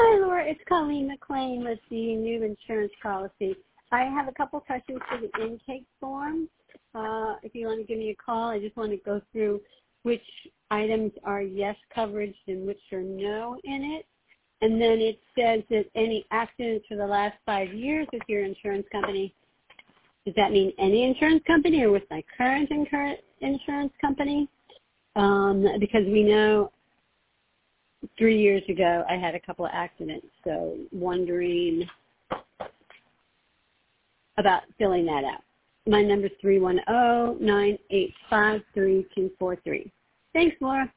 Hi, Laura. It's Colleen McLean with the new insurance policy. I have a couple questions for the intake form. If you want to give me a call, I just want to go through which items are yes coverage and which are no in it. And then it says that any accidents for the last 5 years with your insurance company. Does that mean any insurance company or with my current insurance company? Because we know 3 years ago I had a couple of accidents, so wondering about filling that out. My number is 310-985-3243. Thanks, Laura.